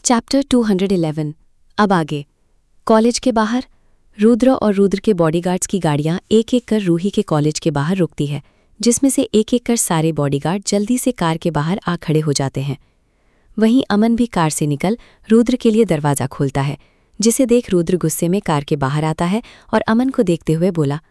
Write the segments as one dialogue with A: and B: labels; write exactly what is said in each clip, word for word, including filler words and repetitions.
A: Chapter two hundred eleven. अब आगे। College के बाहर रुद्र और रुद्र के बॉडीगार्ड्स की गाड़ियां एक एक कर रूही के कॉलेज के बाहर रुकती है, जिसमें से एक एक कर सारे बॉडीगार्ड जल्दी से कार के बाहर आ खड़े हो जाते हैं। वहीं अमन भी कार से निकल रुद्र के लिए दरवाज़ा खोलता है, जिसे देख रुद्र गुस्से में कार के बाहर आता है और अमन को देखते हुए बोला,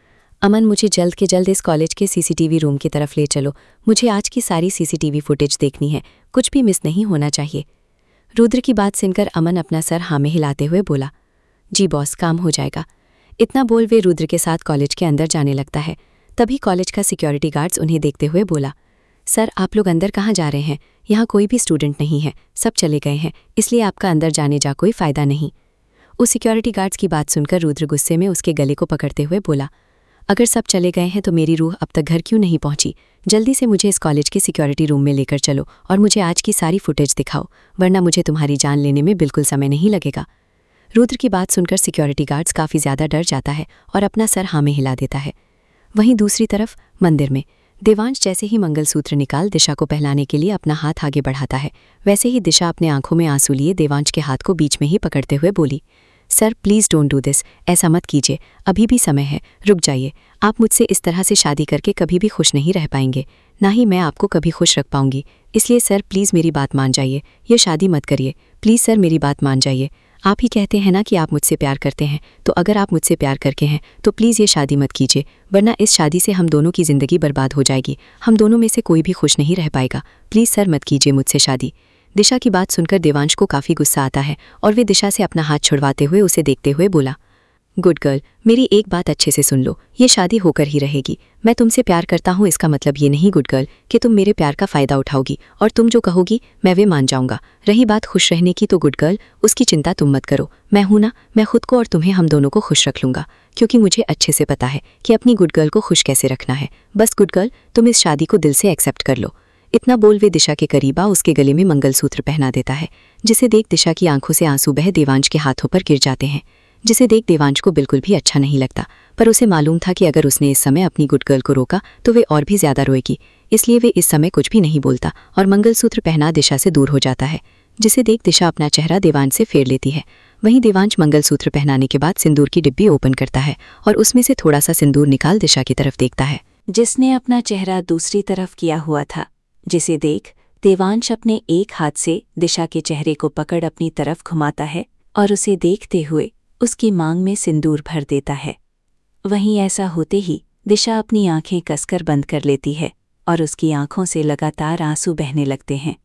A: अमन मुझे जल्द के जल्द इस कॉलेज के सीसीटीवी रूम की तरफ ले चलो। मुझे आज की सारी सीसीटीवी फुटेज देखनी है, कुछ भी मिस नहीं होना चाहिए। रुद्र की बात सुनकर अमन अपना सर हाँ में हिलाते हुए बोला, जी बॉस, काम हो जाएगा। इतना बोल वे रुद्र के साथ कॉलेज के अंदर जाने लगता है। तभी कॉलेज का सिक्योरिटी गार्ड्स उन्हें देखते हुए बोला, सर आप लोग अंदर कहाँ जा रहे हैं? यहाँ कोई भी स्टूडेंट नहीं है, सब चले गए हैं, इसलिए आपका अंदर जाने जा कोई फ़ायदा नहीं। उस सिक्योरिटी गार्ड्स की बात सुनकर रुद्र गुस्से में उसके गले को पकड़ते हुए बोला, अगर सब चले गए हैं तो मेरी रूह अब तक घर क्यों नहीं पहुंची? जल्दी से मुझे इस कॉलेज के सिक्योरिटी रूम में लेकर चलो और मुझे आज की सारी फुटेज दिखाओ, वरना मुझे तुम्हारी जान लेने में बिल्कुल समय नहीं लगेगा। रुद्र की बात सुनकर सिक्योरिटी गार्ड्स काफ़ी ज़्यादा डर जाता है और अपना सर हाँ में हिला देता है। वहीं दूसरी तरफ मंदिर में देवांश जैसे ही मंगलसूत्र निकाल दिशा को पहनाने के लिए अपना हाथ आगे बढ़ाता है, वैसे ही दिशा अपने आंखों में आंसू लिए देवांश के हाथ को बीच में ही पकड़ते हुए बोली, sir please don't do this, ऐसा मत कीजिए, अभी भी समय है, रुक जाइए। आप मुझसे इस तरह से शादी करके कभी भी खुश नहीं रह पाएंगे, ना ही मैं आपको कभी खुश रख पाऊंगी, इसलिए सर प्लीज़ मेरी बात मान जाइए, ये शादी मत करिए, प्लीज़ सर मेरी बात मान जाइए। आप ही कहते हैं ना कि आप मुझसे प्यार करते हैं, तो अगर आप मुझसे प्यार करके हैं तो प्लीज़ ये शादी मत कीजिए, वरना इस शादी से हम दोनों की ज़िंदगी बर्बाद हो जाएगी, हम दोनों में से कोई भी खुश नहीं रह पाएगा। प्लीज़ सर मत कीजिए मुझसे शादी। दिशा की बात सुनकर देवांश को काफ़ी गुस्सा आता है और वे दिशा से अपना हाथ छुड़वाते हुए उसे देखते हुए बोला, गुड गर्ल, मेरी एक बात अच्छे से सुन लो, ये शादी होकर ही रहेगी। मैं तुमसे प्यार करता हूँ, इसका मतलब ये नहीं गुड गर्ल कि तुम मेरे प्यार का फ़ायदा उठाओगी और तुम जो कहोगी मैं वे मान जाऊँगा। रही बात खुश रहने की तो गुड गर्ल, उसकी चिंता तुम मत करो, मैं हूँ ना, मैं खुद को और तुम्हें हम दोनों को खुश रख लूँगा, क्योंकि मुझे अच्छे से पता है कि अपनी गुड गर्ल को खुश कैसे रखना है। बस गुड गर्ल, तुम इस शादी को दिल से एक्सेप्ट कर लो। इतना बोल वे दिशा के करीब आ उसके गले में मंगलसूत्र पहना देता है, जिसे देख दिशा की आंखों से आंसू बह देवांश के हाथों पर गिर जाते हैं, जिसे देख देवांश को बिल्कुल भी अच्छा नहीं लगता, पर उसे मालूम था कि अगर उसने इस समय अपनी गुड गर्ल को रोका तो वे और भी ज़्यादा रोएगी, इसलिए वे इस समय कुछ भी नहीं बोलता और मंगलसूत्र पहना दिशा से दूर हो जाता है, जिसे देख दिशा अपना चेहरा देवांश से फेर लेती है। वहीं देवांश मंगलसूत्र पहनाने के बाद सिंदूर की डिब्बी ओपन करता है और उसमें से थोड़ा सा सिंदूर निकाल दिशा की तरफ देखता है,
B: जिसने अपना चेहरा दूसरी तरफ किया हुआ था, जिसे देख देवांश अपने एक हाथ से दिशा के चेहरे को पकड़ अपनी तरफ घुमाता है और उसे देखते हुए उसकी मांग में सिंदूर भर देता है। वहीं ऐसा होते ही दिशा अपनी आंखें कसकर बंद कर लेती है और उसकी आंखों से लगातार आंसू बहने लगते हैं।